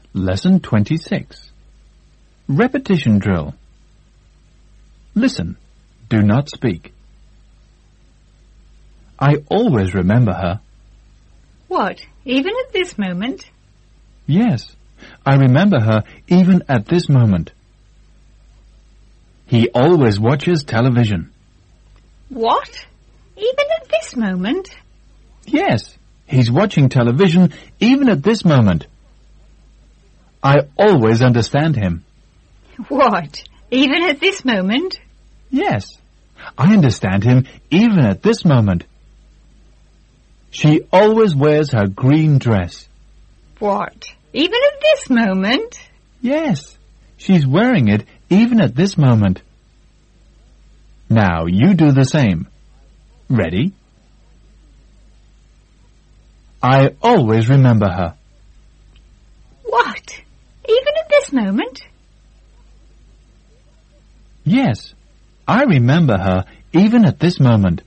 Lesson 26. Repetition drill. Listen. Do not speak. I always remember her. What, even at this moment? Yes, I remember her even at this moment. He always watches television. What? Even at this moment? Yes, he's watching television even at this moment. I always understand him. What? Even at this moment? Yes, I understand him even at this moment. She always wears her green dress. What? Even at this moment? Yes, she's wearing it even at this moment. Now you do the same. Ready? I always remember her. What? Even at this moment? Yes, I remember her even at this moment.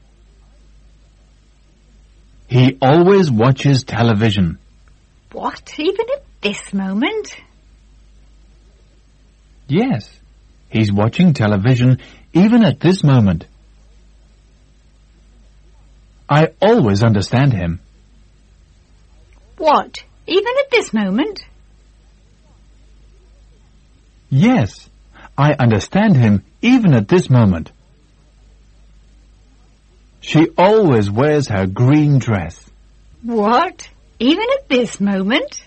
He always watches television. What? Even at this moment? Yes, he's watching television even at this moment. I always understand him. What? Even at this moment? Yes, I understand him even at this moment. She always wears her green dress. What? Even at this moment?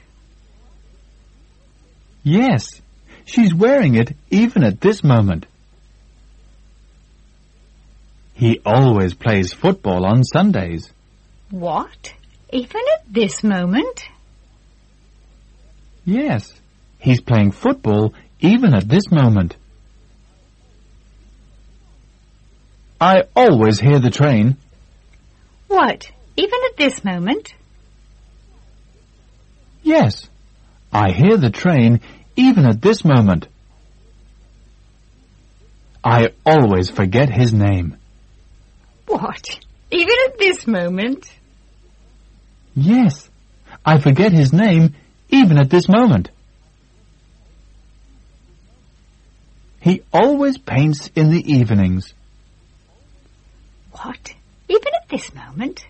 Yes, she's wearing it even at this moment. He always plays football on Sundays. What? Even at this moment? Yes, he's playing football even at this moment. I always hear the train. What? Even at this moment? Yes, I hear the train even at this moment. I always forget his name. What? Even at this moment? Yes, I forget his name even at this moment. He always paints in the evenings. What? Even at this moment?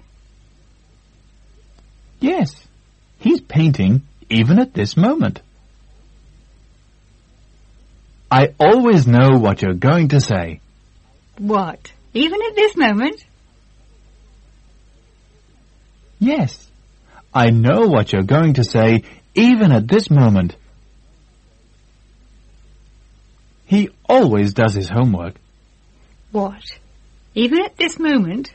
Yes, he's painting even at this moment. I always know what you're going to say. What? Even at this moment? Yes, I know what you're going to say even at this moment. He always does his homework. What? Even at this moment?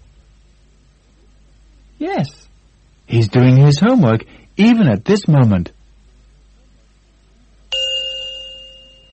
Yes, he's doing his homework even at this moment.